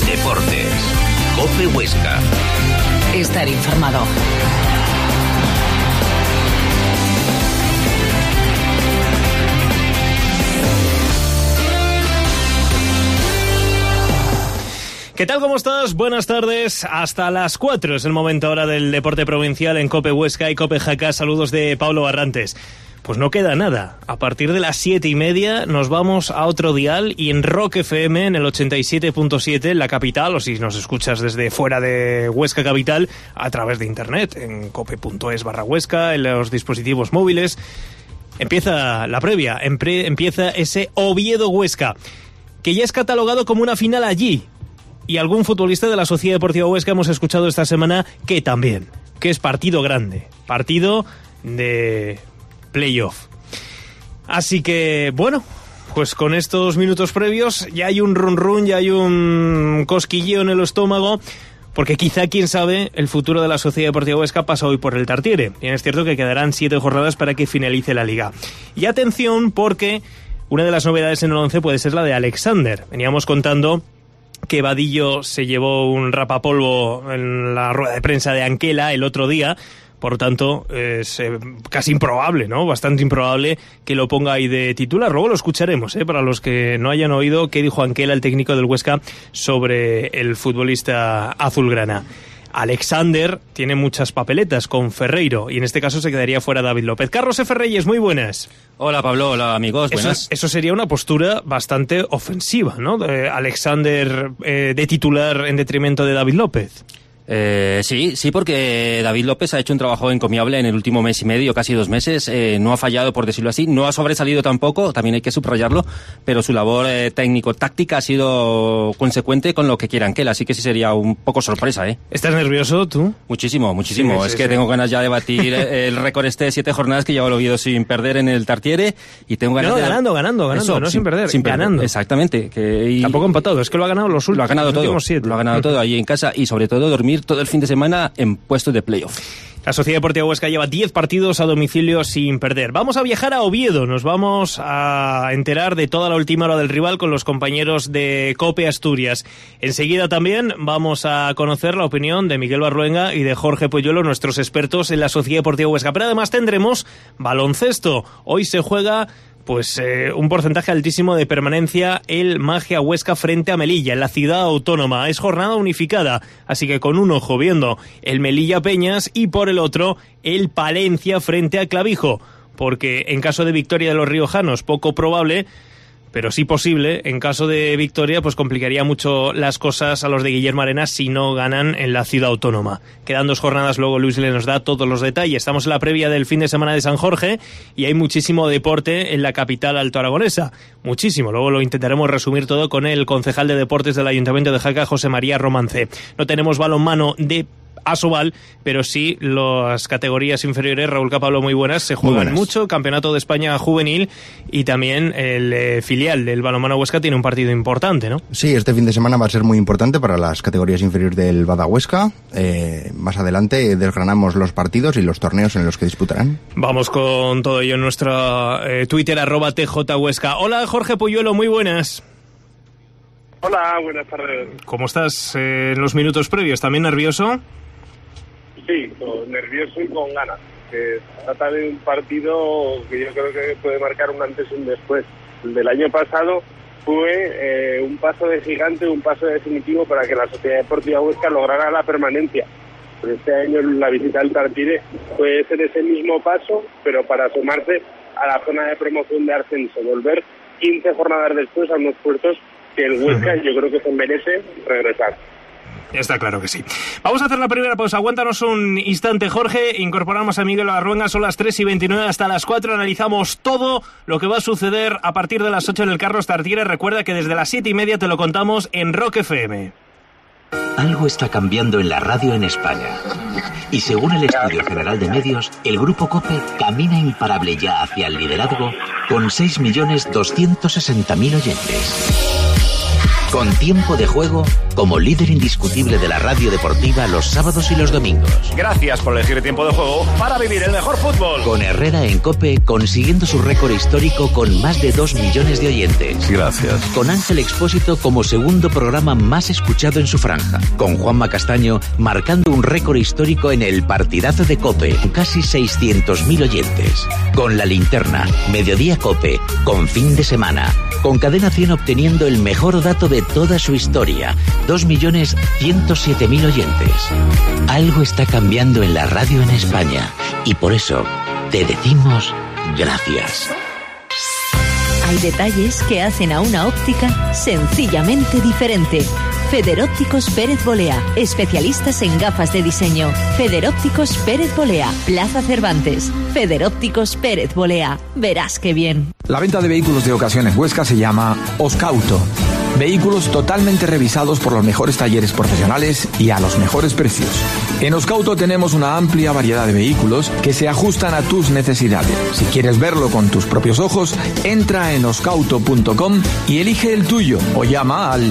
Deportes. COPE Huesca. Estar informado. ¿Qué tal? ¿Cómo estás? Buenas tardes. Hasta las 4 es el momento ahora del deporte provincial en COPE Huesca y COPE Jaca. Saludos de Pablo Barrantes. Pues no queda nada. A partir de las 7:30 nos vamos a otro dial y en Rock FM, en el 87.7, en la capital, o si nos escuchas desde fuera de Huesca capital, a través de internet, en cope.es/Huesca, en los dispositivos móviles. Empieza la previa, empieza ese Oviedo-Huesca, que ya es catalogado como una final allí. Y algún futbolista de la Sociedad Deportiva Huesca hemos escuchado esta semana que también, que es partido grande, partido de playoff. Así que, bueno, pues con estos minutos previos ya hay un run, ya hay un cosquilleo en el estómago, porque quizá, quién sabe, el futuro de la Sociedad Deportiva Huesca pasa hoy por el Tartiere. Bien, es cierto que quedarán 7 jornadas para que finalice la liga. Y atención, porque una de las novedades en el 11 puede ser la de Alexander. Veníamos contando que Vadillo se llevó un rapapolvo en la rueda de prensa de Anquela el otro día. Por tanto, es casi improbable, ¿no? Bastante improbable que lo ponga ahí de titular. Luego lo escucharemos, para los que no hayan oído qué dijo Anquela, el técnico del Huesca, sobre el futbolista azulgrana. Alexander tiene muchas papeletas con Ferreiro y en este caso se quedaría fuera David López. Carlos F. Reyes, muy buenas. Hola Pablo, hola amigos, buenas. Eso sería una postura bastante ofensiva, ¿no? Alexander de titular en detrimento de David López. Sí, porque David López ha hecho un trabajo encomiable en el último mes y medio, casi 2 meses, no ha fallado, por decirlo así, no ha sobresalido tampoco, también hay que subrayarlo, pero su labor técnico-táctica ha sido consecuente con lo que quiera Anquela, así que sí sería un poco sorpresa, ¿eh? ¿Estás nervioso tú? Muchísimo, es que tengo ganas ya de batir el récord de 7 jornadas que lleva el Oviedo sin perder en el Tartiere, y tengo ganas de... ganando, eso, no sin perder, ganando. Exactamente. Tampoco empatado, es que lo ha ganado los últimos. Lo ha ganado todo, 7. Lo ha ganado todo ahí en casa, y sobre todo dormir todo el fin de semana en puestos de playoff. La Sociedad Deportiva Huesca lleva 10 partidos a domicilio sin perder. Vamos a viajar a Oviedo, nos vamos a enterar de toda la última hora del rival con los compañeros de COPE Asturias. Enseguida también vamos a conocer la opinión de Miguel Barluenga y de Jorge Poyuelo, nuestros expertos en la Sociedad Deportiva Huesca. Pero además tendremos baloncesto. Hoy se juega un porcentaje altísimo de permanencia el Magia Huesca frente a Melilla, en la ciudad autónoma. Es jornada unificada, así que con un ojo viendo el Melilla Peñas y por el otro el Palencia frente a Clavijo, porque en caso de victoria de los riojanos, poco probable, pero sí posible, en caso de victoria, pues complicaría mucho las cosas a los de Guillermo Arenas si no ganan en la ciudad autónoma. Quedan 2 jornadas, luego Luis le nos da todos los detalles. Estamos en la previa del fin de semana de San Jorge y hay muchísimo deporte en la capital altoaragonesa. Muchísimo. Luego lo intentaremos resumir todo con el concejal de deportes del Ayuntamiento de Jaca, José María Romance. No tenemos balonmano de Asobal, pero sí las categorías inferiores. Raúl Capablo, muy buenas, se juegan mucho, Campeonato de España juvenil y también el filial del balonmano Huesca tiene un partido importante, ¿no? Sí, este fin de semana va a ser muy importante para las categorías inferiores del Bada Huesca. Más adelante desgranamos los partidos y los torneos en los que disputarán. Vamos con todo ello en nuestro Twitter, @TJHuesca. Hola Jorge Poyuelo, muy buenas. Hola, buenas tardes. ¿Cómo estás en los minutos previos? ¿También nervioso? Sí, nervioso y con ganas. Se trata de un partido que yo creo que puede marcar un antes y un después. El del año pasado fue un paso de gigante, un paso definitivo para que la Sociedad Deportiva Huesca lograra la permanencia. Pero este año la visita al Tartiere puede ser ese mismo paso, pero para sumarse a la zona de promoción de ascenso, volver 15 jornadas después a unos puestos que el Huesca yo creo que se merece regresar. Está claro que sí. Vamos a hacer la primera pausa. Aguántanos un instante, Jorge. Incorporamos a Miguel Barluenga. Son las 3:29 hasta las 4. Analizamos todo lo que va a suceder a partir de las 8 en el Carlos Tartiere. Recuerda que desde las 7:30 te lo contamos en Rock FM. Algo está cambiando en la radio en España. Y según el Estudio General de Medios, el Grupo COPE camina imparable ya hacia el liderazgo con 6.260.000 oyentes. Con Tiempo de Juego como líder indiscutible de la radio deportiva los sábados y los domingos. Gracias por elegir Tiempo de Juego para vivir el mejor fútbol. Con Herrera en COPE consiguiendo su récord histórico con más de 2 millones de oyentes. Gracias. Con Ángel Expósito como segundo programa más escuchado en su franja. Con Juanma Castaño marcando un récord histórico en el partidazo de COPE. Casi 600.000 oyentes. Con La Linterna, Mediodía COPE, con Fin de Semana. Con Cadena 100 obteniendo el mejor dato de toda su historia. 2.107.000 oyentes. Algo está cambiando en la radio en España. Y por eso te decimos gracias. Hay detalles que hacen a una óptica sencillamente diferente. Federópticos Pérez Bolea, especialistas en gafas de diseño. Federópticos Pérez Bolea, Plaza Cervantes. Federópticos Pérez Bolea, verás qué bien. La venta de vehículos de ocasión en Huesca se llama Oscauto. Vehículos totalmente revisados por los mejores talleres profesionales y a los mejores precios. En Oscauto tenemos una amplia variedad de vehículos que se ajustan a tus necesidades. Si quieres verlo con tus propios ojos, entra en oscauto.com y elige el tuyo o llama al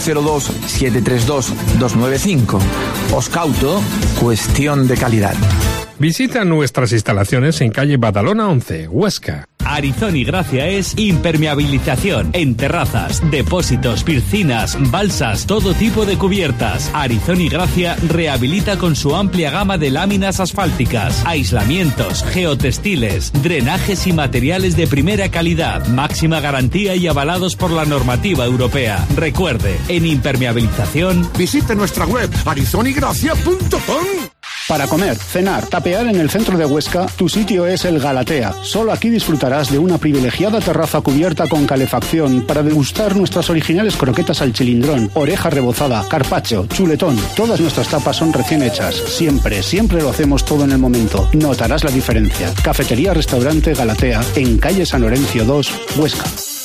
902-732-295. Oscauto, cuestión de calidad. Visita nuestras instalaciones en calle Badalona 11, Huesca. Arizón y Gracia es impermeabilización en terrazas, depósitos, piscinas, balsas, todo tipo de cubiertas. Arizón y Gracia rehabilita con su amplia gama de láminas asfálticas, aislamientos, geotextiles, drenajes y materiales de primera calidad, máxima garantía y avalados por la normativa europea. Recuerde, en impermeabilización, visite nuestra web arizonygracia.com. Para comer, cenar, tapear en el centro de Huesca, tu sitio es el Galatea. Solo aquí disfrutarás de una privilegiada terraza cubierta con calefacción para degustar nuestras originales croquetas al chilindrón, oreja rebozada, carpaccio, chuletón. Todas nuestras tapas son recién hechas. Siempre lo hacemos todo en el momento. Notarás la diferencia. Cafetería-restaurante Galatea, en calle San Lorenzo 2, Huesca.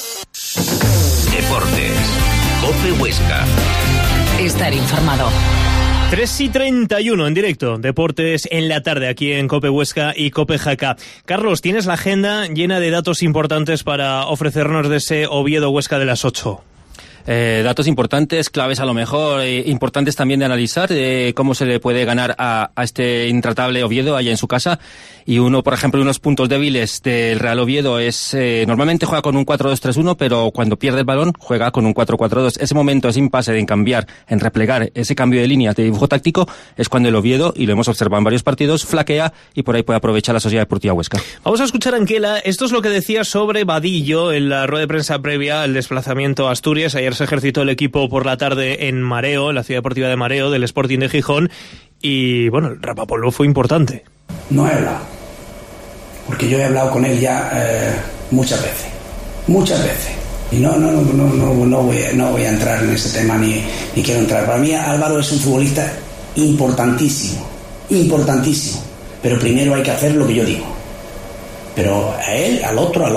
Deportes. COPE Huesca. Estar informado. 3:31 en directo, Deportes en la tarde aquí en COPE Huesca y COPE Jaca. Carlos, tienes la agenda llena de datos importantes para ofrecernos de ese Oviedo Huesca de las 8. Datos importantes, claves a lo mejor, importantes también de analizar, cómo se le puede ganar a este intratable Oviedo allá en su casa. Y uno, por ejemplo, unos puntos débiles del Real Oviedo es, normalmente juega con un 4-2-3-1, pero cuando pierde el balón juega con un 4-4-2. Ese momento, ese impasse en cambiar, en replegar, ese cambio de línea de dibujo táctico, es cuando el Oviedo, y lo hemos observado en varios partidos, flaquea y por ahí puede aprovechar la Sociedad Deportiva Huesca. Vamos a escuchar a Anquela. Esto es lo que decía sobre Vadillo en la rueda de prensa previa al desplazamiento a Asturias. Ayer se ejercitó el equipo por la tarde en Mareo, en la Ciudad Deportiva de Mareo, del Sporting de Gijón, y bueno, el rapapolvo fue importante. No he hablado, porque yo he hablado con él ya muchas veces, y no voy a entrar en ese tema ni quiero entrar. Para mí Álvaro es un futbolista importantísimo, pero primero hay que hacer lo que yo digo, pero a él, al otro,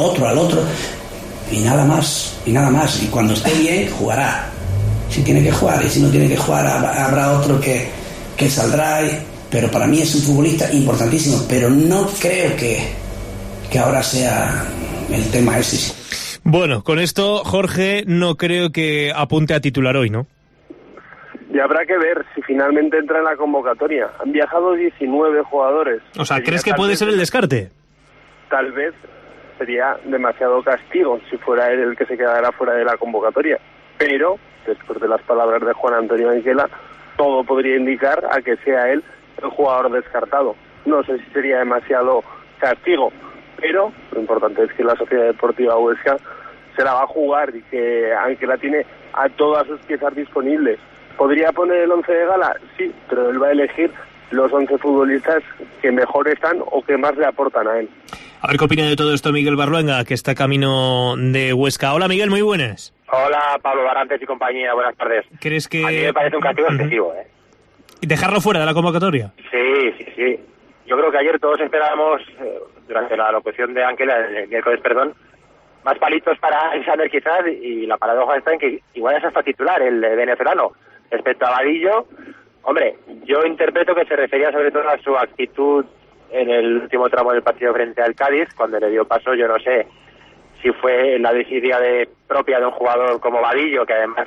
y nada más, y cuando esté bien jugará, si tiene que jugar, y si no tiene que jugar habrá otro que saldrá, pero para mí es un futbolista importantísimo, pero no creo que ahora sea el tema ese. Bueno, con esto Jorge no creo que apunte a titular hoy, ¿no? Y habrá que ver si finalmente entra en la convocatoria. Han viajado 19 jugadores. O sea, ¿crees que puede ser el descarte? Tal vez sería demasiado castigo si fuera él el que se quedara fuera de la convocatoria. Pero, después de las palabras de Juan Antonio Anquela, todo podría indicar a que sea él el jugador descartado. No sé si sería demasiado castigo, pero lo importante es que la Sociedad Deportiva Huesca se la va a jugar y que Anquela tiene a todas sus piezas disponibles. ¿Podría poner el 11 de gala? Sí, pero él va a elegir los 11 futbolistas que mejor están o que más le aportan a él. A ver qué opina de todo esto Miguel Barluenga, que está camino de Huesca. Hola Miguel, muy buenas. Hola Pablo Barrantes y compañía, buenas tardes. ¿Crees que...? A mí me parece un castigo excesivo, ¿Dejarlo fuera de la convocatoria? Sí. Yo creo que ayer todos esperábamos, durante la locución de Anquela, el miércoles, más palitos para Alexander quizás, y la paradoja está en que igual es hasta titular el venezolano. Respecto a Vadillo, hombre, yo interpreto que se refería sobre todo a su actitud en el último tramo del partido frente al Cádiz, cuando le dio paso. Yo no sé si fue la desidia propia de un jugador como Vadillo, que además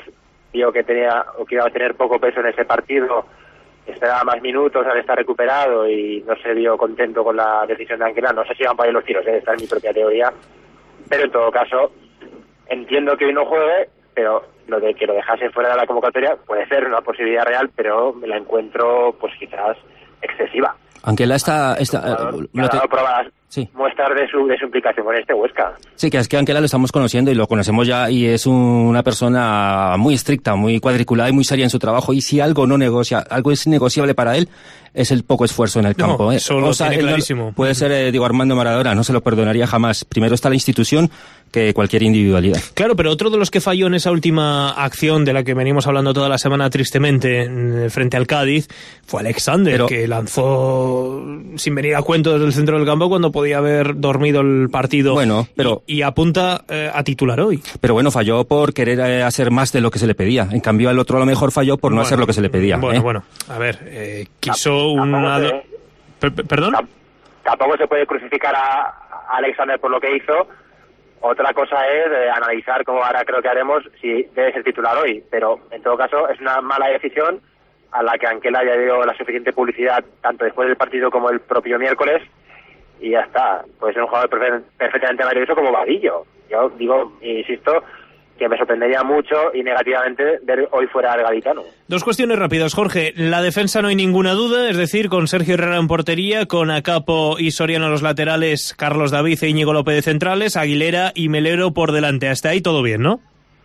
vio que iba a tener poco peso en ese partido, esperaba más minutos al estar recuperado y no se vio contento con la decisión de Anquela. No sé si iban para ahí los tiros, esta es mi propia teoría, pero en todo caso entiendo que hoy no juegue, pero lo de que lo dejase fuera de la convocatoria puede ser una posibilidad real, pero me la encuentro pues quizás excesiva. Anquela está ha dado pruebas, muestras de su implicación con este Huesca. Sí, que es que Anquela lo estamos conociendo y lo conocemos ya, y es una persona muy estricta, muy cuadriculada y muy seria en su trabajo, y si algo es innegociable para él, es el poco esfuerzo en el campo. Eso lo tiene clarísimo. Puede ser Diego Armando Maradona, no se lo perdonaría jamás. Primero está la institución que cualquier individualidad. Claro, pero otro de los que falló en esa última acción de la que venimos hablando toda la semana tristemente frente al Cádiz fue Alexander, que lanzó sin venir a cuento desde el centro del campo cuando podía haber dormido el partido. Bueno, pero y apunta a titular hoy. Pero bueno, falló por querer hacer más de lo que se le pedía. En cambio, el otro a lo mejor falló por no hacer lo que se le pedía. Bueno, a ver, quiso una... ¿Perdón? Tampoco se puede crucificar a Alexander por lo que hizo. Otra cosa es analizar, como ahora creo que haremos, si debe ser titular hoy. Pero, en todo caso, es una mala decisión a la que Anquela ya dio la suficiente publicidad, tanto después del partido como el propio miércoles, y ya está. Puede ser un jugador perfectamente maravilloso como Vadillo. Yo digo, insisto, que me sorprendería mucho y negativamente ver hoy fuera al gaditano. Dos cuestiones rápidas, Jorge. La defensa no hay ninguna duda, es decir, con Sergio Herrera en portería, con Acapo y Soriano los laterales, Carlos David e Íñigo López de centrales, Aguilera y Melero por delante. Hasta ahí todo bien, ¿no?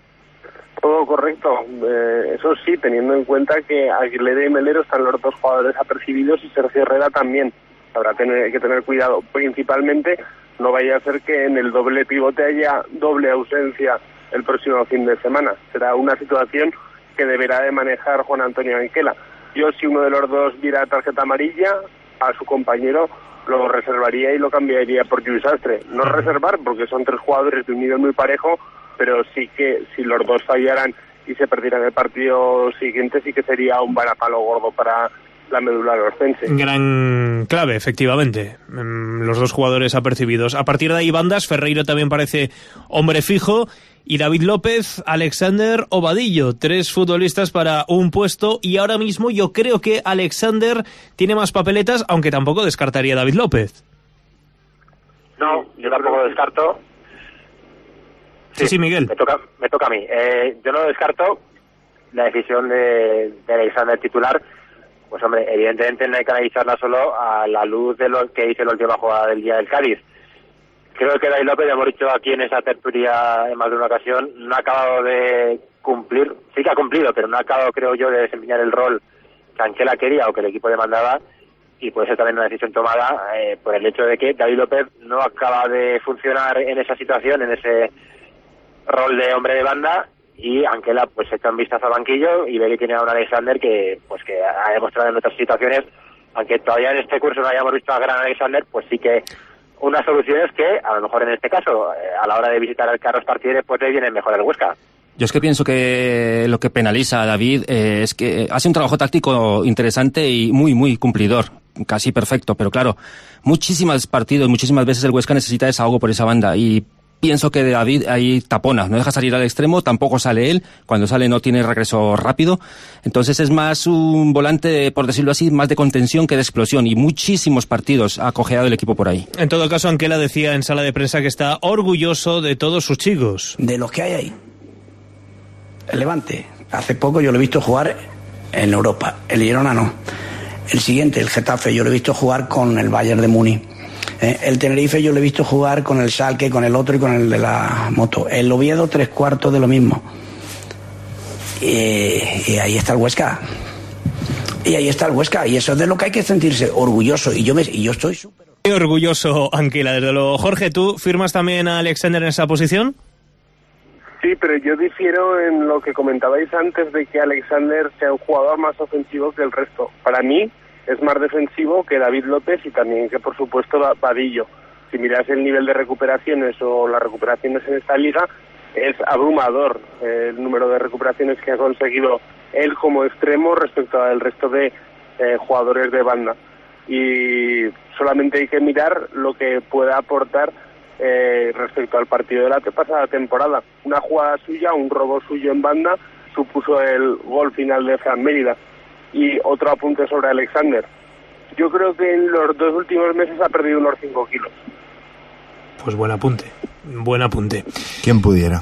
Todo correcto. Eso sí, teniendo en cuenta que Aguilera y Melero están los dos jugadores apercibidos y Sergio Herrera también. Habrá que tener cuidado. Principalmente, no vaya a ser que en el doble pivote haya doble ausencia el próximo fin de semana. Será una situación que deberá de manejar Juan Antonio Anquela. Yo, si uno de los dos diera tarjeta amarilla, a su compañero lo reservaría y lo cambiaría por Lluís Sastre. No reservar, porque son tres jugadores de un nivel muy parejo, pero sí que si los dos fallaran y se perdieran el partido siguiente, sí que sería un varapalo gordo para la medular oscense. Gran clave, efectivamente. Los dos jugadores apercibidos. A partir de ahí, bandas, Ferreiro también parece hombre fijo, y David López, Alexander o Vadillo. Tres futbolistas para un puesto, y ahora mismo yo creo que Alexander tiene más papeletas, aunque tampoco descartaría a David López. No, yo tampoco lo descarto. Sí, Miguel. Me toca a mí. Yo no descarto la decisión de Alexander titular. Pues hombre, evidentemente no hay que analizarla solo a la luz de lo que hizo la última jugada del día del Cádiz. Creo que David López, ya hemos dicho aquí en esa tertulia en más de una ocasión, no ha acabado de cumplir, sí que ha cumplido, pero no ha acabado, creo yo, de desempeñar el rol que Anquela quería o que el equipo demandaba, y puede ser también una decisión tomada por el hecho de que David López no acaba de funcionar en esa situación, en ese rol de hombre de banda, y Anquela pues echa un vistazo al banquillo y ve que tiene a un Alexander que ha demostrado en otras situaciones, aunque todavía en este curso no hayamos visto a gran Alexander, pues sí que una solución es que, a lo mejor en este caso, a la hora de visitar al Carlos Tartiere, pues le viene mejor el Huesca. Yo es que pienso que lo que penaliza a David es que hace un trabajo táctico interesante y muy, muy cumplidor, casi perfecto, pero claro, muchísimas veces el Huesca necesita desahogo por esa banda, y pienso que David ahí tapona, no deja salir al extremo, tampoco sale él, cuando sale no tiene regreso rápido, entonces es más un volante, por decirlo así, más de contención que de explosión, y muchísimos partidos ha cojeado el equipo por ahí. En todo caso, Anquela decía en sala de prensa que está orgulloso de todos sus chicos. De los que hay ahí. El Levante, hace poco yo lo he visto jugar en Europa, el Girona no. El siguiente, el Getafe, yo lo he visto jugar con el Bayern de Múnich. El Tenerife yo lo he visto jugar con el Schalke, con el otro y con el de la moto. El Oviedo, 3/4 de lo mismo. Y ahí está el Huesca. Y eso es de lo que hay que sentirse orgulloso. Y yo estoy súper orgulloso, Anquela, desde luego. Jorge, ¿tú firmas también a Alexander en esa posición? Sí, pero yo difiero en lo que comentabais antes de que Alexander sea un jugador más ofensivo que el resto. Para mí es más defensivo que David López y también que, por supuesto, Vadillo. Si miras el nivel de recuperaciones o las recuperaciones en esta liga, es abrumador el número de recuperaciones que ha conseguido él como extremo respecto al resto de jugadores de banda. Y solamente hay que mirar lo que pueda aportar respecto al partido de la pasada temporada. Una jugada suya, un robo suyo en banda, supuso el gol final de Fran Mérida. Y otro apunte sobre Alexander. Yo creo que en los 2 últimos meses ha perdido unos 5 kilos. Pues buen apunte. ¿Quién pudiera?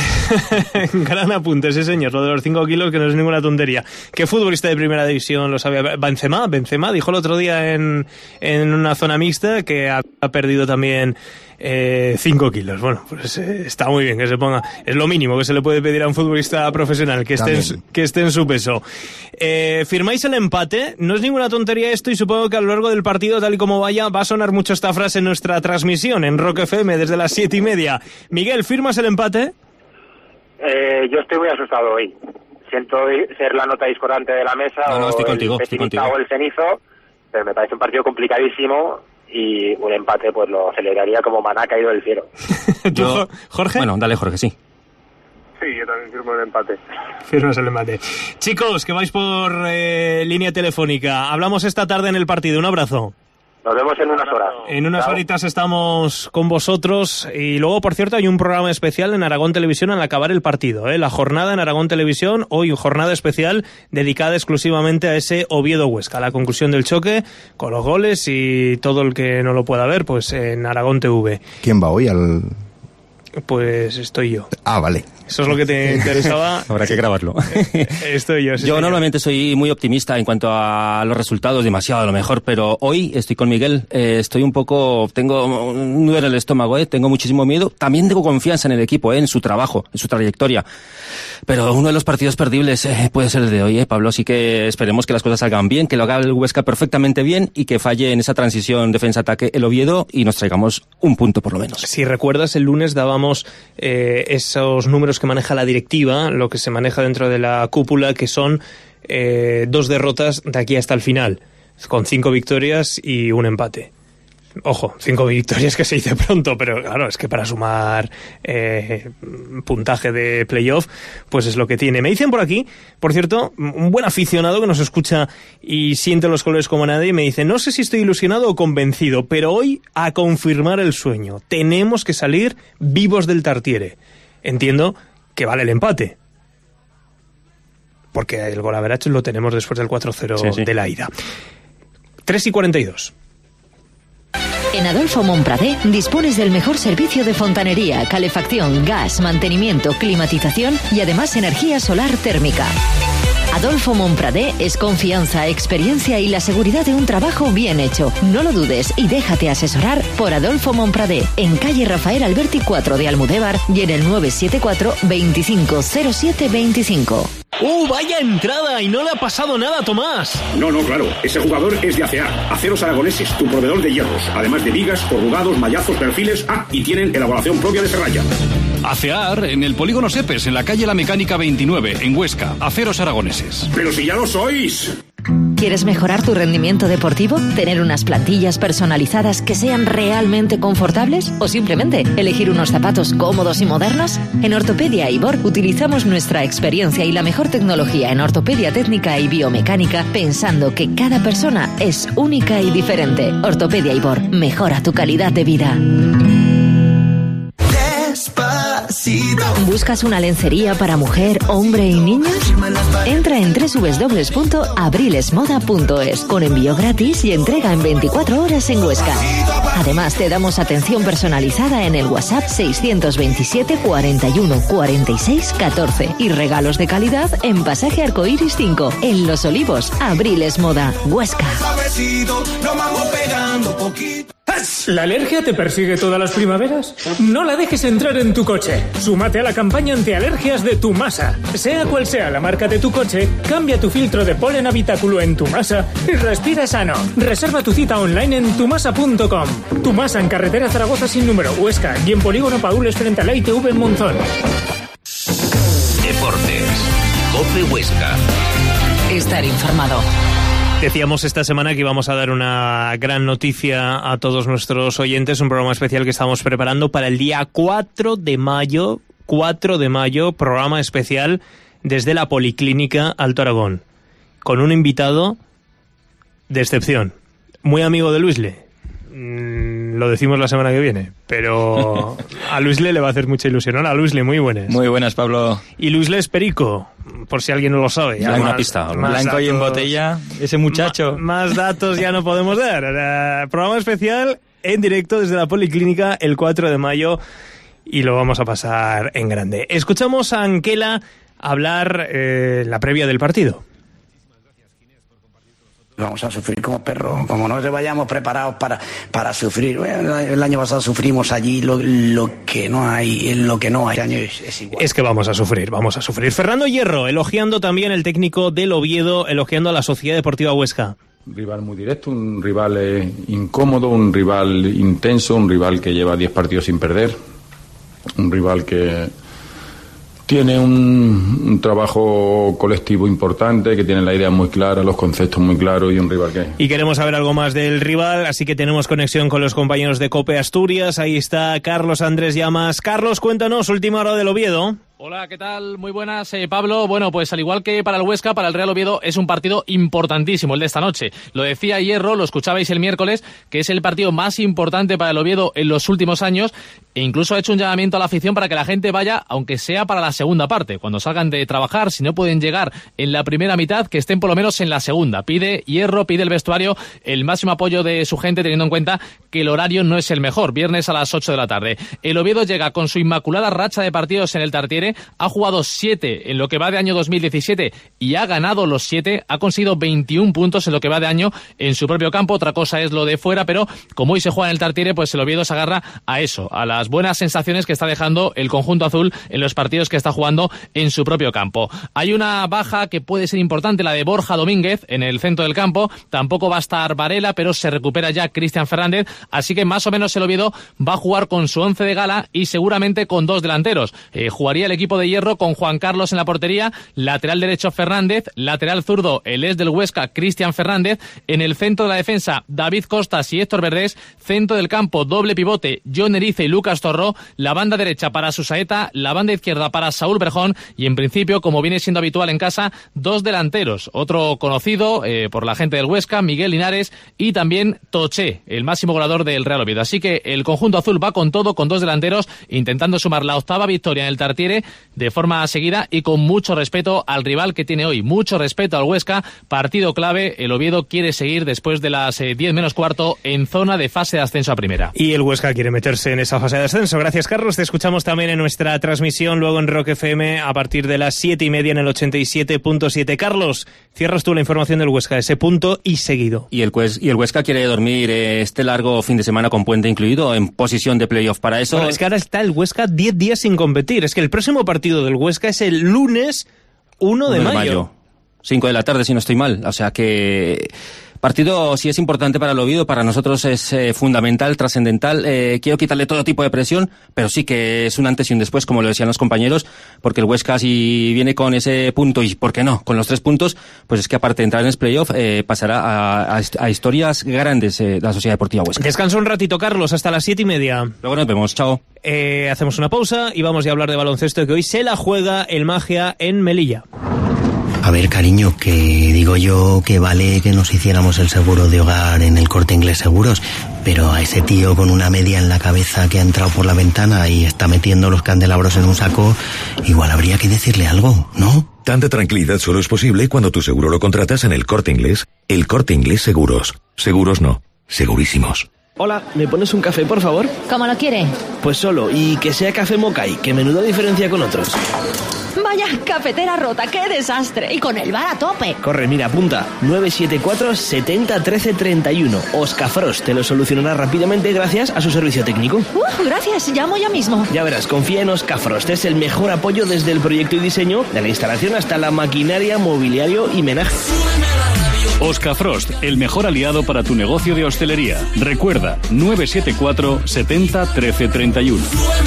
Gran apunte, sí señor, lo de los 5 kilos, que no es ninguna tontería. ¿Qué futbolista de primera división lo sabía? Benzema dijo el otro día en una zona mixta que ha perdido también 5 kilos. Bueno, pues está muy bien que se ponga, es lo mínimo que se le puede pedir a un futbolista profesional, que esté en su peso. Firmáis el empate, no es ninguna tontería esto, y supongo que a lo largo del partido, tal y como vaya, va a sonar mucho esta frase en nuestra transmisión en Rock FM desde las 7:30. Miguel, ¿firmas el empate? Yo estoy muy asustado hoy. Siento ser la nota discordante de la mesa, estoy contigo. O el cenizo, pero me parece un partido complicadísimo y un empate pues lo celebraría como maná caído del cielo. ¿Tú, Jorge? Bueno, dale, Jorge, sí. Sí, yo también firmo el empate. Firmas el empate. Chicos, que vais por línea telefónica. Hablamos esta tarde en el partido. Un abrazo. Nos vemos en unas horas. En unas horitas estamos con vosotros. Y luego, por cierto, hay un programa especial en Aragón Televisión al acabar el partido. La jornada en Aragón Televisión, hoy jornada especial dedicada exclusivamente a ese Oviedo-Huesca, la conclusión del choque, con los goles y todo el que no lo pueda ver, pues en Aragón TV. ¿Quién va hoy al...? Pues estoy yo. Ah, vale. Eso es lo que te interesaba. Habrá que grabarlo. Estoy yo. Yo normalmente soy muy optimista en cuanto a los resultados, demasiado a lo mejor, pero hoy estoy con Miguel, estoy un poco, tengo un nudo en el estómago, tengo muchísimo miedo, también tengo confianza en el equipo, en su trabajo, en su trayectoria, pero uno de los partidos perdibles puede ser el de hoy, Pablo, así que esperemos que las cosas salgan bien, que lo haga el Huesca perfectamente bien y que falle en esa transición defensa-ataque el Oviedo y nos traigamos un punto por lo menos. Si recuerdas, el lunes dábamos esos números que maneja la directiva, lo que se maneja dentro de la cúpula, que son 2 derrotas de aquí hasta el final, con 5 victorias y un empate. Ojo, 5 victorias que se dice pronto, pero claro, es que para sumar puntaje de playoff, pues es lo que tiene. Me dicen por aquí, por cierto, un buen aficionado que nos escucha y siente los colores como nadie, me dice, no sé si estoy ilusionado o convencido, pero hoy a confirmar el sueño. Tenemos que salir vivos del Tartiere. Entiendo que vale el empate, porque el golaveraje lo tenemos después del 4-0 de la ida. 3:42. En Adolfo Montpradé dispones del mejor servicio de fontanería, calefacción, gas, mantenimiento, climatización y además energía solar térmica. Adolfo Montpradé es confianza, experiencia y la seguridad de un trabajo bien hecho. No lo dudes y déjate asesorar por Adolfo Montpradé, en calle Rafael Alberti 4 de Almudévar y en el 974 25 07 25. ¡Vaya entrada! Y no le ha pasado nada a Tomás. No, claro. Ese jugador es de ACEAR, Aceros Aragoneses, tu proveedor de hierros. Además de vigas, corrugados, mallazos, perfiles. Y tienen elaboración propia de serralla. ACEAR en el Polígono Sepes, en la calle La Mecánica 29, en Huesca. Aceros Aragoneses. ¡Pero si ya lo sois! ¿Quieres mejorar tu rendimiento deportivo? ¿Tener unas plantillas personalizadas que sean realmente confortables? ¿O simplemente elegir unos zapatos cómodos y modernos? En Ortopedia Ibor utilizamos nuestra experiencia y la mejor tecnología en ortopedia técnica y biomecánica, pensando que cada persona es única y diferente. Ortopedia Ibor, mejora tu calidad de vida. ¿Buscas una lencería para mujer, hombre y niños? Entra en www.abrilesmoda.es con envío gratis y entrega en 24 horas en Huesca. Además, te damos atención personalizada en el WhatsApp 627 41 46 14 y regalos de calidad en Pasaje Arcoiris 5, en Los Olivos. Abriles Moda, Huesca. ¿La alergia te persigue todas las primaveras? No la dejes entrar en tu coche. Súmate a la campaña antialergias de Tumasa. Sea cual sea la marca de tu coche, cambia tu filtro de polen habitáculo en Tumasa y respira sano. Reserva tu cita online en tumasa.com. Tumasa, en carretera Zaragoza sin número, Huesca, y en Polígono Paules frente a la ITV en Monzón. Deportes. COPE Huesca. Estar informado. Decíamos esta semana que íbamos a dar una gran noticia a todos nuestros oyentes, un programa especial que estamos preparando para el día 4 de mayo, programa especial desde la Policlínica Alto Aragón, con un invitado de excepción, muy amigo de Luisle. lo decimos la semana que viene, pero a Luisle le va a hacer mucha ilusión. Hola, Luisle, muy buenas. Muy buenas, Pablo. Y Luisle es perico, por si alguien no lo sabe. Ya una pista. Blanco y en botella, ese muchacho. Más datos ya no podemos dar. Programa especial en directo desde la Policlínica el 4 de mayo y lo vamos a pasar en grande. Escuchamos a Anquela hablar la previa del partido. Vamos a sufrir como perros, como no vayamos preparados para sufrir. Bueno, el año pasado sufrimos allí lo que no hay, lo que no hay. Este año es igual. Es que vamos a sufrir. Fernando Hierro, elogiando también el técnico del Oviedo, elogiando a la Sociedad Deportiva Huesca. Un rival muy directo, un rival incómodo, un rival intenso, un rival que lleva 10 partidos sin perder, un rival que tiene un trabajo colectivo importante, que tiene la idea muy clara, los conceptos muy claros y un rival que... Y queremos saber algo más del rival, así que tenemos conexión con los compañeros de COPE Asturias. Ahí está Carlos Andrés Llamas. Carlos, cuéntanos, última hora del Oviedo. Hola, ¿qué tal? Muy buenas, Pablo. Bueno, pues al igual que para el Huesca, para el Real Oviedo es un partido importantísimo el de esta noche. Lo decía Hierro, lo escuchabais el miércoles, que es el partido más importante para el Oviedo en los últimos años, e incluso ha hecho un llamamiento a la afición para que la gente vaya, aunque sea para la segunda parte. Cuando salgan de trabajar, si no pueden llegar en la primera mitad, que estén por lo menos en la segunda. Pide Hierro, pide el vestuario el máximo apoyo de su gente, teniendo en cuenta que el horario no es el mejor, viernes a las 8 de la tarde. El Oviedo llega con su inmaculada racha de partidos en el Tartiere. Ha jugado 7 en lo que va de año 2017 y ha ganado los 7, ha conseguido 21 puntos en lo que va de año en su propio campo. Otra cosa es lo de fuera, pero como hoy se juega en el Tartiere, pues el Oviedo se agarra a eso, a las buenas sensaciones que está dejando el conjunto azul en los partidos que está jugando en su propio campo. Hay una baja que puede ser importante, la de Borja Domínguez en el centro del campo. Tampoco va a estar Varela, pero se recupera ya Cristian Fernández, así que más o menos el Oviedo va a jugar con su 11 de gala y seguramente con 2 delanteros. Jugaría el equipo de Hierro con Juan Carlos en la portería, lateral derecho Fernández, lateral zurdo el ex del Huesca Cristian Fernández, en el centro de la defensa David Costas y Héctor Verdés, centro del campo doble pivote John Erice y Lucas Torró, la banda derecha para Susaeta, la banda izquierda para Saúl Berjón y en principio, como viene siendo habitual en casa, 2 delanteros, otro conocido por la gente del Huesca, Miguel Linares, y también Toché, el máximo goleador del Real Oviedo. Así que el conjunto azul va con todo, con 2 delanteros, intentando sumar la 8ª victoria en el Tartiere de forma seguida y con mucho respeto al rival que tiene hoy, mucho respeto al Huesca, partido clave. El Oviedo quiere seguir después de las 10 menos cuarto en zona de fase de ascenso a primera. Y el Huesca quiere meterse en esa fase de ascenso. Gracias, Carlos. Te escuchamos también en nuestra transmisión luego en Rock FM a partir de las 7:30 en el 87.7. Carlos, cierras tú la información del Huesca, ese punto y seguido. Y el Huesca quiere dormir este largo fin de semana con puente incluido en posición de playoff. Para eso... Bueno, es que ahora está el Huesca 10 días sin competir. Es que el próximo partido del Huesca es el lunes 1 de mayo. 5 de la tarde, si no estoy mal. O sea que... Partido sí es importante para el Oviedo, para nosotros es fundamental, trascendental. Quiero quitarle todo tipo de presión, pero sí que es un antes y un después, como lo decían los compañeros, porque el Huesca si viene con ese punto y, ¿por qué no?, con los 3 puntos, pues es que aparte de entrar en el playoff, pasará a historias grandes la Sociedad Deportiva Huesca. Descansa un ratito, Carlos, hasta las 7:30. Luego nos vemos, chao. Hacemos una pausa y vamos a hablar de baloncesto, que hoy se la juega el Magia en Melilla. A ver, cariño, que digo yo que vale que nos hiciéramos el seguro de hogar en el Corte Inglés Seguros, pero a ese tío con una media en la cabeza que ha entrado por la ventana y está metiendo los candelabros en un saco, igual habría que decirle algo, ¿no? Tanta tranquilidad solo es posible cuando tu seguro lo contratas en el Corte Inglés. El Corte Inglés Seguros. Seguros no, segurísimos. Hola, ¿me pones un café, por favor? ¿Cómo lo quiere? Pues solo, y que sea café Mokai, que menuda diferencia con otros. Vaya, cafetera rota, qué desastre. Y con el bar a tope. Corre, mira, apunta. 974 70 13 31. Oscafrost te lo solucionará rápidamente gracias a su servicio técnico. Gracias, llamo ya mismo. Ya verás, confía en Oscafrost. Es el mejor apoyo desde el proyecto y diseño, de la instalación hasta la maquinaria, mobiliario y menaje. Oscafrost, el mejor aliado para tu negocio de hostelería. Recuerda, 974 70 13 31.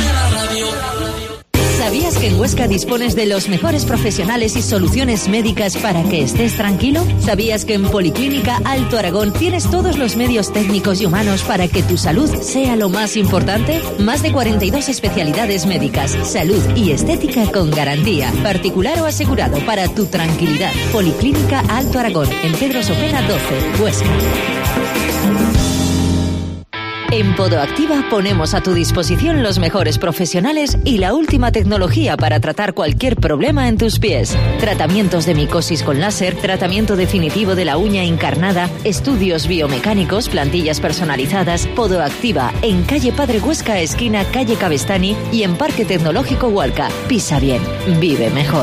¿Sabías que en Huesca dispones de los mejores profesionales y soluciones médicas para que estés tranquilo? ¿Sabías que en Policlínica Alto Aragón tienes todos los medios técnicos y humanos para que tu salud sea lo más importante? Más de 42 especialidades médicas, salud y estética con garantía, particular o asegurado, para tu tranquilidad. Policlínica Alto Aragón, en Pedro Sopena 12, Huesca. En Podoactiva ponemos a tu disposición los mejores profesionales y la última tecnología para tratar cualquier problema en tus pies. Tratamientos de micosis con láser, tratamiento definitivo de la uña encarnada, estudios biomecánicos, plantillas personalizadas. Podoactiva en calle Padre Huesca, esquina calle Cabestany y en Parque Tecnológico Hualca. Pisa bien, vive mejor.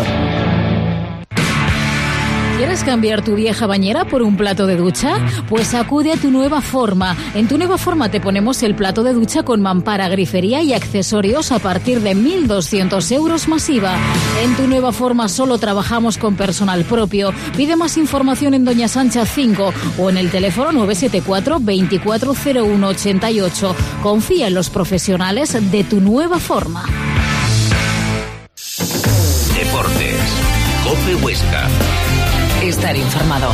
¿Quieres cambiar tu vieja bañera por un plato de ducha? Pues acude a Tu Nueva Forma. En Tu Nueva Forma te ponemos el plato de ducha con mampara, grifería y accesorios a partir de 1.200 euros masiva. En Tu Nueva Forma solo trabajamos con personal propio. Pide más información en Doña Sancha 5 o en el teléfono 974 240188. Confía en los profesionales de Tu Nueva Forma. Deportes. COPE Huesca. Estar informado.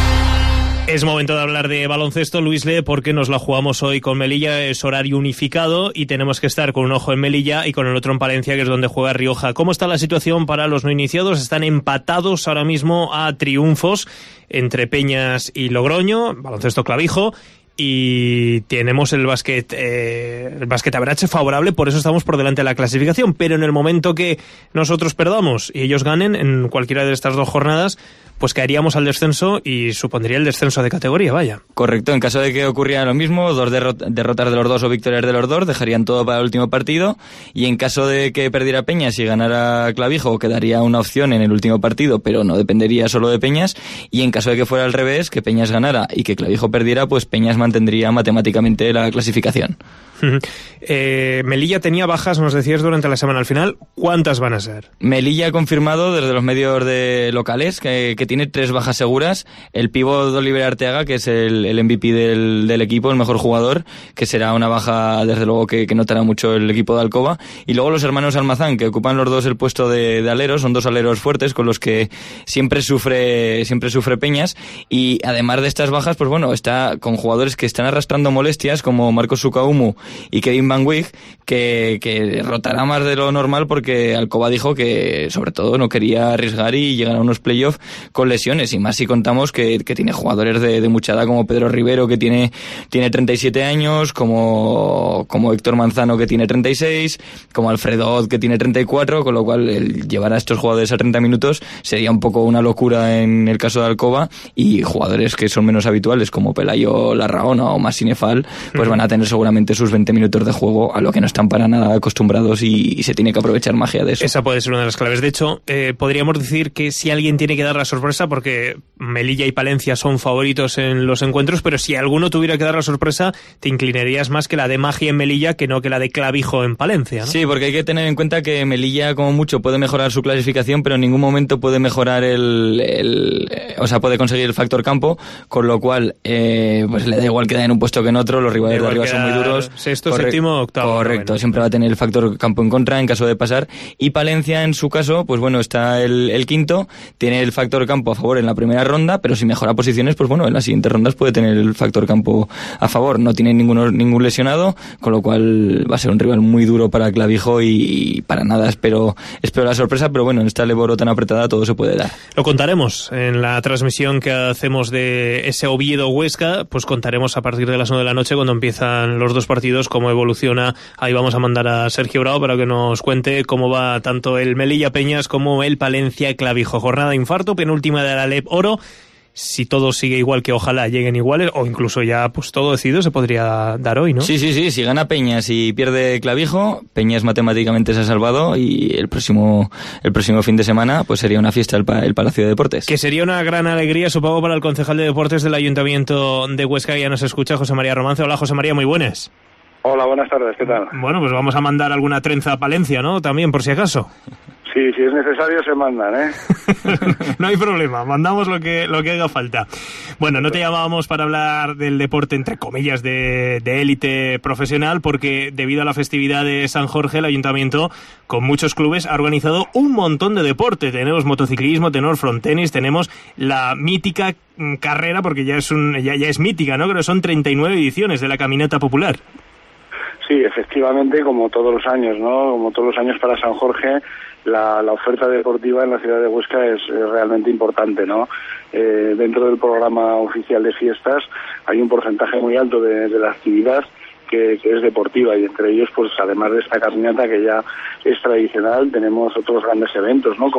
Es momento de hablar de baloncesto, Luis Le, porque nos la jugamos hoy con Melilla. Es horario unificado y tenemos que estar con un ojo en Melilla y con el otro en Palencia, que es donde juega Rioja. ¿Cómo está la situación para los no iniciados? Están empatados ahora mismo a triunfos entre Peñas y Logroño, baloncesto Clavijo. Y tenemos el básquet Aberach favorable, por eso estamos por delante de la clasificación. Pero en el momento que nosotros perdamos y ellos ganen en cualquiera de estas dos jornadas, pues caeríamos al descenso y supondría el descenso de categoría, vaya. Correcto, en caso de que ocurriera lo mismo, dos derrotas de los dos o victorias de los dos, dejarían todo para el último partido, y en caso de que perdiera Peñas y ganara Clavijo, quedaría una opción en el último partido, pero no dependería solo de Peñas, y en caso de que fuera al revés, que Peñas ganara y que Clavijo perdiera, pues Peñas mantendría matemáticamente la clasificación. Melilla tenía bajas, nos decías, durante la semana. Al final, ¿cuántas van a ser? Melilla ha confirmado desde los medios locales que tiene 3 bajas seguras. El pívot Oliver Arteaga, que es el MVP del equipo, el mejor jugador, que será una baja, desde luego, que notará mucho el equipo de Alcoba. Y luego los hermanos Almazán, que ocupan los dos el puesto de aleros. Son dos aleros fuertes con los que siempre sufre Peñas. Y además de estas bajas, pues bueno, está con jugadores que están arrastrando molestias, como Marcos Sukaumu y Kevin Van Wijk, que rotará más de lo normal, porque Alcoba dijo que sobre todo no quería arriesgar y llegar a unos playoffs con lesiones, y más si contamos que tiene jugadores de mucha edad, como Pedro Rivero, que tiene 37 años, como Héctor Manzano, que tiene 36, como Alfredo Oz, que tiene 34, con lo cual el llevar a estos jugadores a 30 minutos sería un poco una locura en el caso de Alcoba, y jugadores que son menos habituales, como Pelayo Larraona o Masinefal, pues van a tener seguramente sus 20 minutos de juego, a lo que no están para nada acostumbrados, y se tiene que aprovechar magia de eso. Esa puede ser una de las claves. De hecho, podríamos decir que si alguien tiene que dar la sorpresa, porque Melilla y Palencia son favoritos en los encuentros, pero si alguno tuviera que dar la sorpresa, te inclinarías más que la de Magia en Melilla que no que la de Clavijo en Palencia, ¿no? Sí, porque hay que tener en cuenta que Melilla, como mucho, puede mejorar su clasificación, pero en ningún momento puede mejorar puede conseguir el factor campo, con lo cual pues le da igual que en un puesto que en otro. Los rivales de arriba son muy duros. Sexto, séptimo, octavo. Correcto, siempre va a tener el factor campo en contra en caso de pasar. Y Palencia, en su caso, pues bueno, está el quinto, tiene el factor campo a favor en la primera ronda, pero si mejora posiciones, pues bueno, en las siguientes rondas puede tener el factor campo a favor. No tiene ningún lesionado, con lo cual va a ser un rival muy duro para Clavijo, y para nada espero la sorpresa, pero bueno, en esta Leboro tan apretada todo se puede dar. Lo contaremos en la transmisión que hacemos de ese Oviedo-Huesca, pues contaremos a partir de las 9 de la noche, cuando empiezan los dos partidos, cómo evoluciona. Ahí vamos a mandar a Sergio Bravo para que nos cuente cómo va tanto el Melilla Peñas como el Palencia Clavijo. Jornada de infarto, penúltima de la LEP Oro. Si todo sigue igual, que ojalá lleguen iguales, o incluso ya pues todo decidido se podría dar hoy, ¿no? Sí, si gana Peñas y pierde Clavijo, Peñas matemáticamente se ha salvado, y el próximo fin de semana pues sería una fiesta el Palacio de Deportes. Que sería una gran alegría, supongo, para el concejal de Deportes del Ayuntamiento de Huesca. Ya nos escucha José María Romance. Hola, José María, muy buenas. Hola, buenas tardes, ¿qué tal? Bueno, pues vamos a mandar alguna trenza a Palencia, ¿no? También, por si acaso. Sí, si es necesario se mandan, ¿eh? No hay problema, mandamos lo que haga falta. Bueno, no te llamábamos para hablar del deporte, entre comillas, de élite profesional, porque debido a la festividad de San Jorge, el Ayuntamiento, con muchos clubes, ha organizado un montón de deporte. Tenemos motociclismo, tenemos frontenis, tenemos la mítica carrera, porque ya es mítica, ¿no? Creo que son 39 ediciones de la Caminata Popular. Sí, efectivamente, como todos los años, ¿no? Como todos los años para San Jorge, la oferta deportiva en la ciudad de Huesca es realmente importante, ¿no? Dentro del programa oficial de fiestas hay un porcentaje muy alto de la actividad que es deportiva, y entre ellos, pues además de esta caminata que ya es tradicional, tenemos otros grandes eventos, ¿no?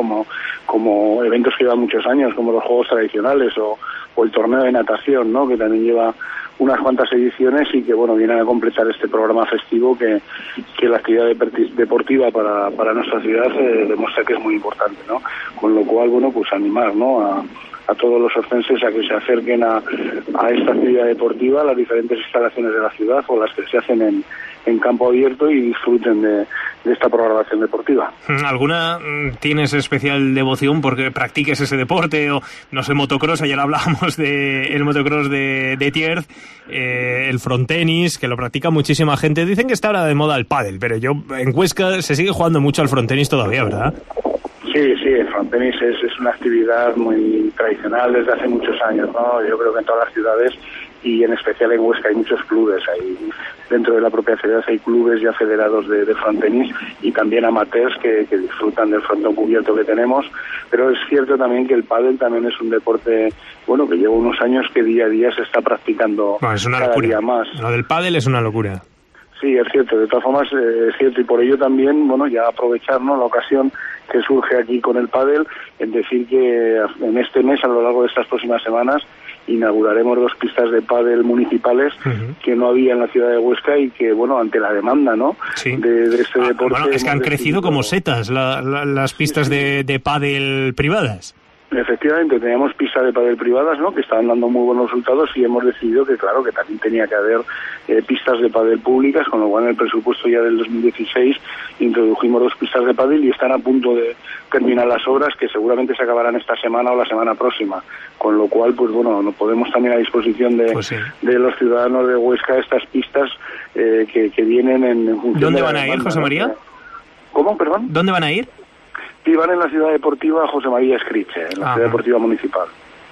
Como eventos que llevan muchos años, como los Juegos Tradicionales o el torneo de natación, ¿no? Que también lleva unas cuantas ediciones y que, bueno, vienen a completar este programa festivo que la actividad deportiva para nuestra ciudad demuestra que es muy importante, ¿no? Con lo cual, bueno, pues animar, ¿no? A todos los orcenses a que se acerquen a esta actividad deportiva, a las diferentes instalaciones de la ciudad o las que se hacen en campo abierto, y disfruten de esta programación deportiva. ¿Alguna tienes especial devoción porque practiques ese deporte? O, no sé, motocross, ayer hablábamos del motocross de Tierz, el frontenis, que lo practica muchísima gente. Dicen que está ahora de moda el pádel, pero en Huesca se sigue jugando mucho al frontenis todavía, ¿verdad? Sí, el frontenis es una actividad muy tradicional desde hace muchos años, ¿no? Yo creo que en todas las ciudades, y en especial en Huesca, hay muchos clubes. Dentro de la propia ciudad hay clubes ya federados de frontenis, y también amateurs que disfrutan del frontón cubierto que tenemos. Pero es cierto también que el pádel también es un deporte, bueno, que lleva unos años que día a día se está practicando cada día más. Lo del pádel es una locura. Sí, es cierto, de todas formas es cierto, y por ello también, bueno, ya aprovechar, ¿no?, la ocasión que surge aquí con el pádel, en decir que en este mes, a lo largo de estas próximas semanas, inauguraremos 2 pistas de pádel municipales que no había en la ciudad de Huesca, y que, bueno, ante la demanda, ¿no?, de este deporte... Bueno, es que han crecido como setas las pistas de pádel privadas. Efectivamente, teníamos pistas de pádel privadas, ¿no?, que estaban dando muy buenos resultados, y hemos decidido que, claro, que también tenía que haber pistas de pádel públicas, con lo cual en el presupuesto ya del 2016 introdujimos 2 pistas de pádel, y están a punto de terminar las obras, que seguramente se acabarán esta semana o la semana próxima, con lo cual, pues bueno, nos podemos también a disposición de los ciudadanos de Huesca estas pistas que vienen en función. ¿Dónde van a ir, José María? ¿Cómo, perdón? ¿Dónde van a ir? Sí, van en la ciudad deportiva José María Escriche, en la ciudad deportiva municipal.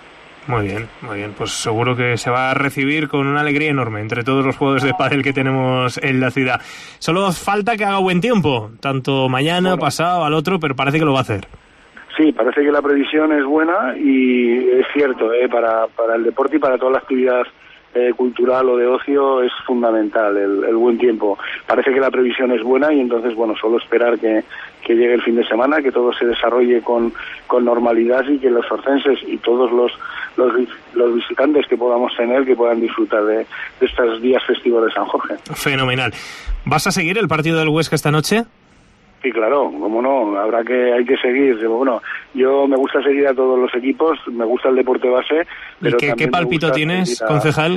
Muy bien. Pues seguro que se va a recibir con una alegría enorme entre todos los jugadores de pádel que tenemos en la ciudad. Solo falta que haga buen tiempo, tanto mañana, pasado, al otro, pero parece que lo va a hacer. Sí, parece que la previsión es buena, y es cierto, para el deporte y para toda la actividad cultural o de ocio es fundamental el buen tiempo. Parece que la previsión es buena, y entonces, bueno, solo esperar que llegue el fin de semana, que todo se desarrolle con normalidad, y que los orcenses y todos los visitantes que podamos tener, que puedan disfrutar de estos días festivos de San Jorge. Fenomenal. ¿Vas a seguir el partido del Huesca esta noche? Sí, claro, cómo no, hay que seguir. Bueno, yo me gusta seguir a todos los equipos, me gusta el deporte base. Pero ¿Y qué palpito tienes, concejal?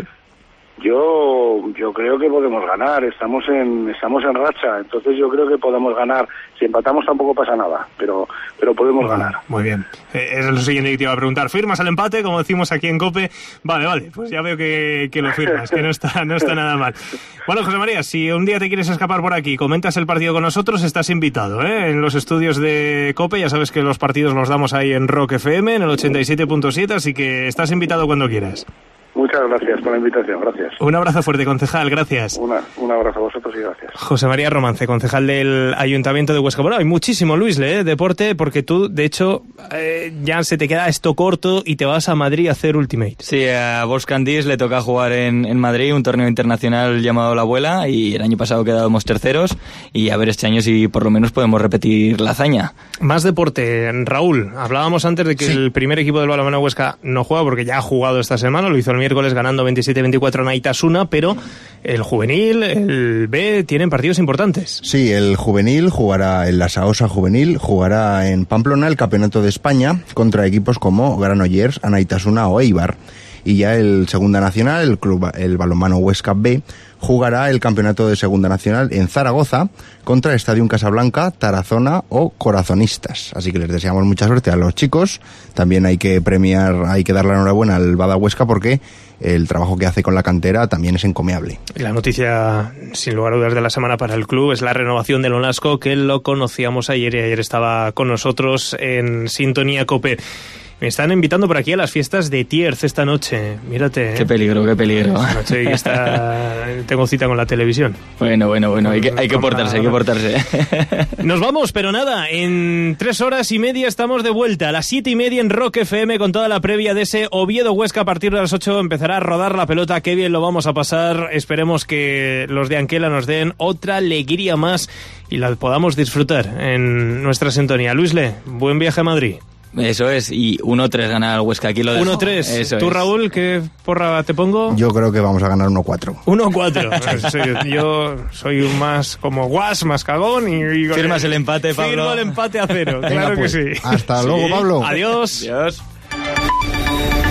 Yo creo que podemos ganar, estamos en racha, entonces yo creo que podemos ganar. Si empatamos tampoco pasa nada, pero podemos ganar. Muy bien. Es lo siguiente que te iba a preguntar. ¿Firmas al empate, como decimos aquí en COPE? Vale, pues ya veo que lo firmas, que no está nada mal. Bueno, José María, si un día te quieres escapar por aquí, comentas el partido con nosotros, estás invitado, en los estudios de COPE. Ya sabes que los partidos los damos ahí en Rock FM, en el 87.7, así que estás invitado cuando quieras. Muchas gracias por la invitación, gracias. Un abrazo fuerte, concejal, gracias. Un abrazo a vosotros y gracias. José María Romance, concejal del Ayuntamiento de Huesca. Bueno, hay muchísimo, Luis, deporte, porque tú, de hecho, ya se te queda esto corto y te vas a Madrid a hacer Ultimate. Sí, a Bosch Candís le toca jugar en Madrid un torneo internacional llamado La Abuela, y el año pasado quedábamos terceros, y a ver este año si por lo menos podemos repetir la hazaña. Más deporte, Raúl. Hablábamos antes de que el primer equipo del balonmano Huesca no juega porque ya ha jugado esta semana, lo hizo el miércoles ganando 27-24 a Naitasuna, pero el juvenil, el B, tienen partidos importantes. Sí, el juvenil jugará en la Saosa Juvenil, jugará en Pamplona el Campeonato de España contra equipos como Granollers, Anaitasuna o Eibar. Y ya el Segunda Nacional, el balonmano Huesca B, jugará el Campeonato de Segunda Nacional en Zaragoza contra Stadium Casablanca, Tarazona o Corazonistas. Así que les deseamos mucha suerte a los chicos. También hay que dar la enhorabuena al Bada Huesca, porque el trabajo que hace con la cantera también es encomiable. La noticia, sin lugar a dudas, de la semana para el club es la renovación de Lonasco, que lo conocíamos ayer, y ayer estaba con nosotros en Sintonía COPE. Me están invitando por aquí a las fiestas de Tierz esta noche. Mírate. Qué peligro, qué peligro. Esta noche tengo cita con la televisión. Bueno, hay que portarse, hay que portarse. Nos vamos, pero nada, en 3 horas y media estamos de vuelta. A las 7:30 en Rock FM con toda la previa de ese Oviedo-Huesca. A partir de las 8 empezará a rodar la pelota. Qué bien lo vamos a pasar. Esperemos que los de Anquela nos den otra alegría más y la podamos disfrutar en nuestra sintonía. Luisle, buen viaje a Madrid. Eso es, y 1-3 gana el Huesca, aquí lo dejo. 1-3. ¿Tú, Raúl, qué porra te pongo? Yo creo que vamos a ganar 1-4. 1-4. Yo soy un más como guas, más cagón y firmas el empate, Pablo. Firmo el empate a 0, claro. Venga, pues, que sí. Hasta luego, Pablo. Adiós. Adiós.